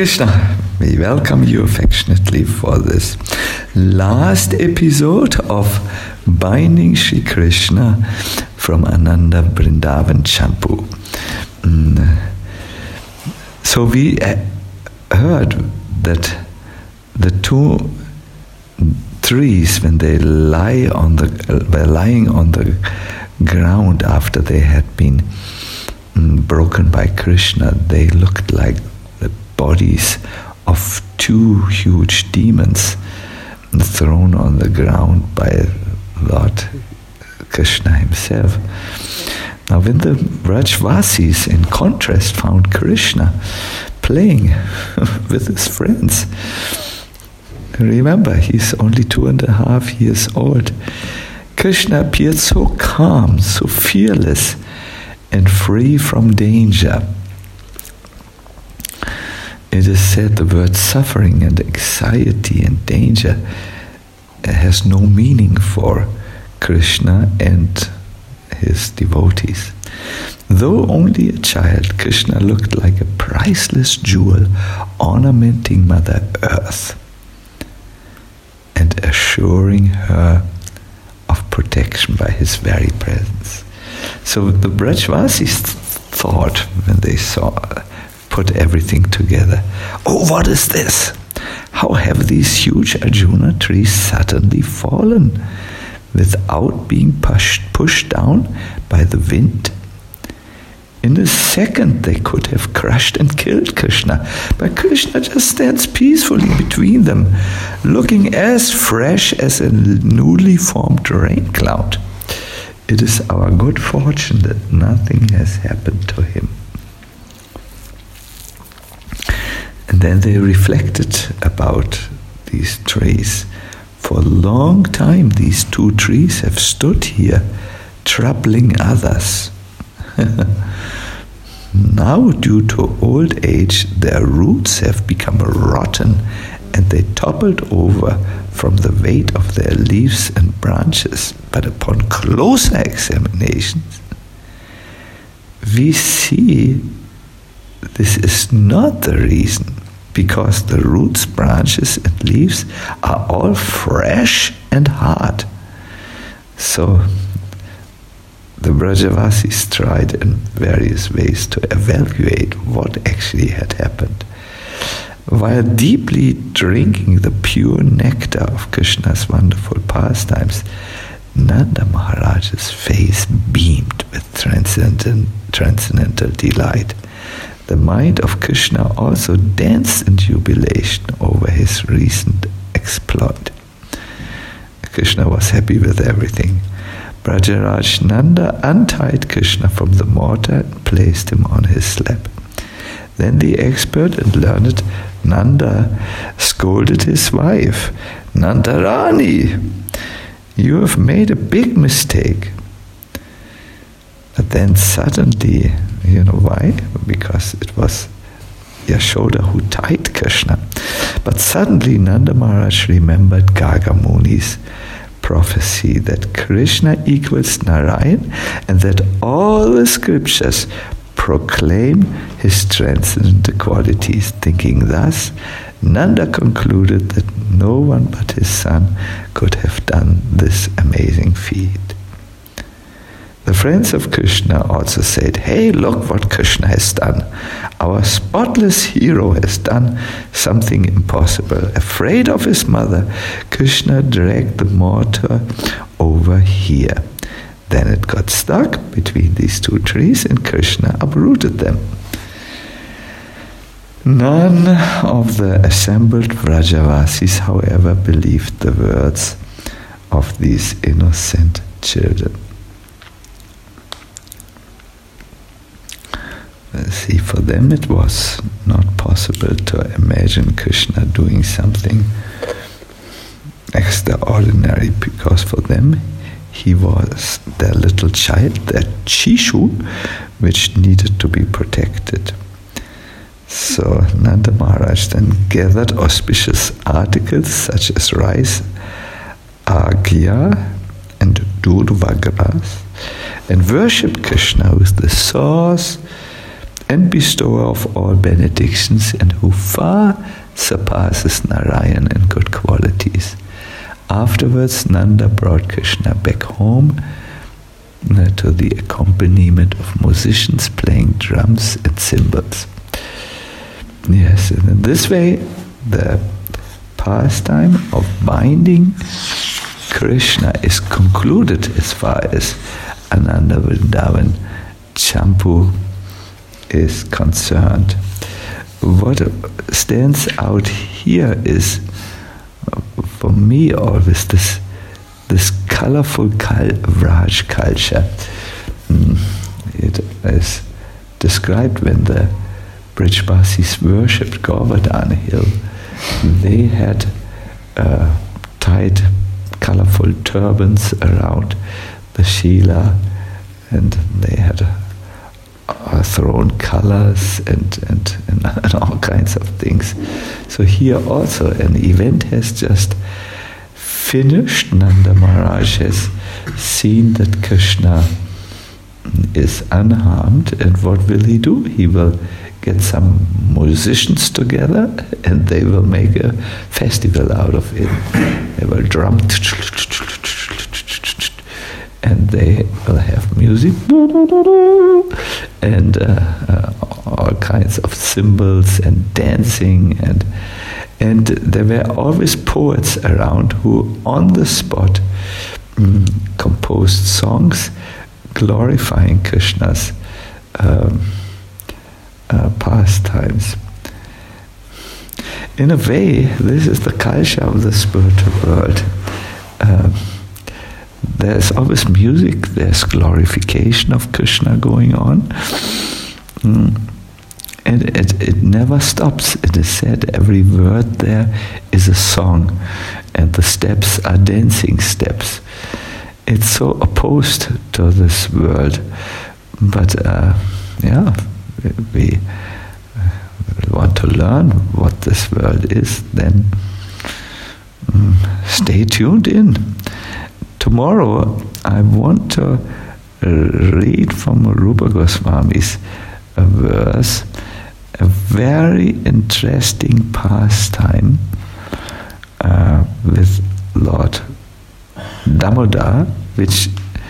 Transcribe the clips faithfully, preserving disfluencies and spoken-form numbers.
Krishna, we welcome you affectionately for this last episode of Binding Shri Krishna from Ananda Vrindavan Champu. So we heard that the two trees, when they lie on the were lying on the ground after they had been broken by Krishna, they looked like the bodies of two huge demons thrown on the ground by Lord Krishna himself. Now when the Vrajvasis in contrast found Krishna playing with his friends, remember he's only two and a half years old, Krishna appeared so calm, so fearless and free from danger. It is said the word suffering and anxiety and danger has no meaning for Krishna and his devotees. Though only a child, Krishna looked like a priceless jewel ornamenting Mother Earth and assuring her of protection by his very presence. So the Brajvasis thought, when they saw, put everything together, oh, what is this? How have these huge Arjuna trees suddenly fallen without being pushed, pushed down by the wind? In a second they could have crushed and killed Krishna, but Krishna just stands peacefully between them, looking as fresh as a newly formed rain cloud. It is our good fortune that nothing has happened to him. And then they reflected about these trees. For a long time these two trees have stood here, troubling others. Now, due to old age, their roots have become rotten and they toppled over from the weight of their leaves and branches. But upon closer examination, we see this is not the reason, because the roots, branches and leaves are all fresh and hard. So the Brajavasis tried in various ways to evaluate what actually had happened. While deeply drinking the pure nectar of Krishna's wonderful pastimes, Nanda Maharaj's face beamed with transcendental, transcendental delight. The mind of Krishna also danced in jubilation over his recent exploit. Krishna was happy with everything. Brajaraj Nanda untied Krishna from the mortar and placed him on his lap. Then the expert and learned Nanda scolded his wife, Nandarani, you have made a big mistake. But then suddenly, you know why? Because it was Yashoda who tied Krishna. But suddenly Nanda Maharaj remembered Garga Muni's prophecy that Krishna equals Narayan and that all the scriptures proclaim his transcendental qualities. Thinking thus, Nanda concluded that no one but his son could have done this amazing feat. The friends of Krishna also said, hey, look what Krishna has done. Our spotless hero has done something impossible. Afraid of his mother, Krishna dragged the mortar over here. Then it got stuck between these two trees and Krishna uprooted them. None of the assembled Vrajavasis, however, believed the words of these innocent children. See, for them it was not possible to imagine Krishna doing something extraordinary, because for them he was their little child, their Chishu, which needed to be protected. So Nanda Maharaj then gathered auspicious articles such as rice, agya and durva grass, and worshipped Krishna with the sauce and bestower of all benedictions, and who far surpasses Narayan in good qualities. Afterwards, Nanda brought Krishna back home uh, to the accompaniment of musicians playing drums and cymbals. Yes, and in this way, the pastime of binding Krishna is concluded as far as Ananda Vrindavan Champu is concerned. What stands out here is, for me, always this this colorful Vraj culture. It is described when the Brijbasis worshipped Govardhan hill. They had uh, tied colorful turbans around the Shila, and they had uh, thrown colors and, and, and, and all kinds of things. So here also an event has just finished. Nanda Maharaj has seen that Krishna is unharmed, and what will he do? He will get some musicians together and they will make a festival out of it. They will drum and they will have music and uh, uh, all kinds of cymbals and dancing, and and there were always poets around who on the spot um, composed songs glorifying Krishna's um, uh, pastimes. In a way, this is the culture of the spiritual world. Um, there's always music, there's glorification of Krishna going on. Mm. And it, it never stops. It is said every word there is a song, and the steps are dancing steps. It's so opposed to this world, but uh, yeah, we, we want to learn what this world is, then um, stay tuned in. Tomorrow I want to read from Rupa Goswami's a verse, a very interesting pastime uh, with Lord Damodar, which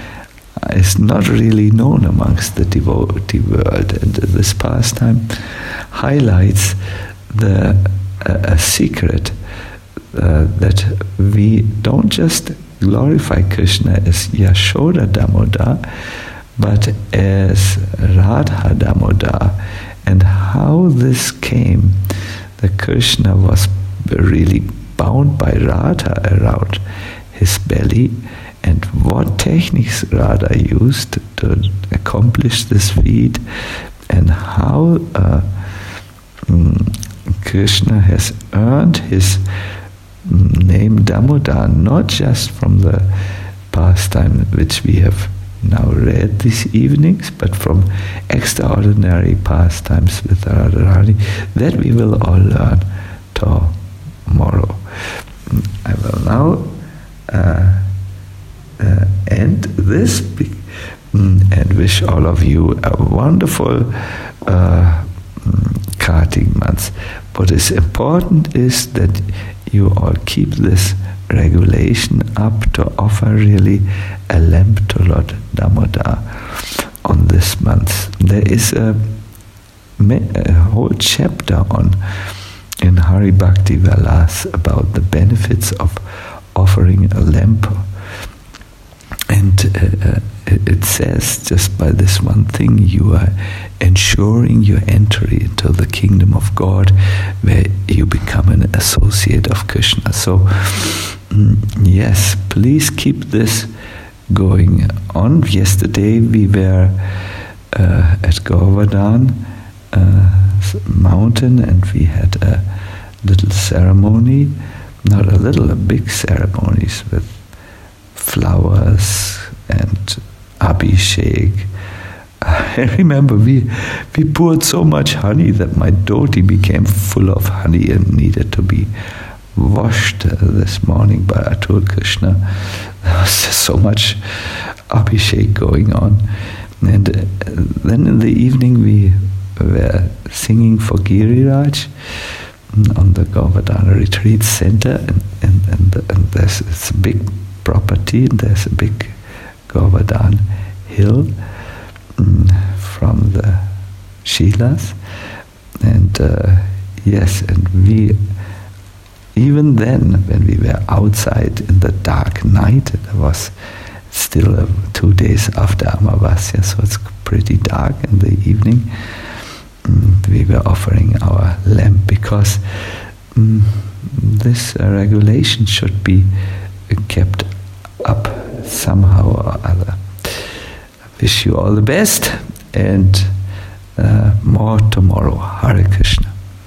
is not really known amongst the devotee world. And this pastime highlights the uh, a secret uh, that we don't just glorify Krishna as Yashoda Damodar, but as Radha Damodar, and how this came, that Krishna was really bound by Radha around his belly, and what techniques Radha used to accomplish this feat, and how uh, um, Krishna has earned his name Damodar, not just from the pastime which we have now read these evenings, but from extraordinary pastimes with Radharani that we will all learn tomorrow. I will now uh, uh, end this be- and wish all of you a wonderful uh, Kartik month. What is important is that you all keep this regulation up to offer really a lamp to Lord Damodar on this month. There is a, a whole chapter on in Hari Bhakti Vilas about the benefits of offering a lamp, and uh, it says just by this one thing you are ensuring your entry into the kingdom of God, where you become an associate of Krishna. So mm, yes, please keep this going on. Yesterday we were uh, at Govardhan uh, mountain, and we had a little ceremony, not a little, a big ceremonies with flowers and abhishek. I remember we we poured so much honey that my dhoti became full of honey and needed to be washed uh, this morning by Atul Krishna. There was just so much abhishek going on. And uh, then in the evening we were singing for Giriraj on the Govardhana Retreat Center, and, and, and, and there's it's a big property, and there's a big Govardhan hill um, from the Shilas, and uh, yes, and we, even then, when we were outside in the dark night, it was still uh, two days after Amavasya, so it's pretty dark in the evening, um, we were offering our lamp, because um, this uh, regulation should be uh, kept up somehow or other. I wish you all the best, and uh, more tomorrow. Hare Krishna.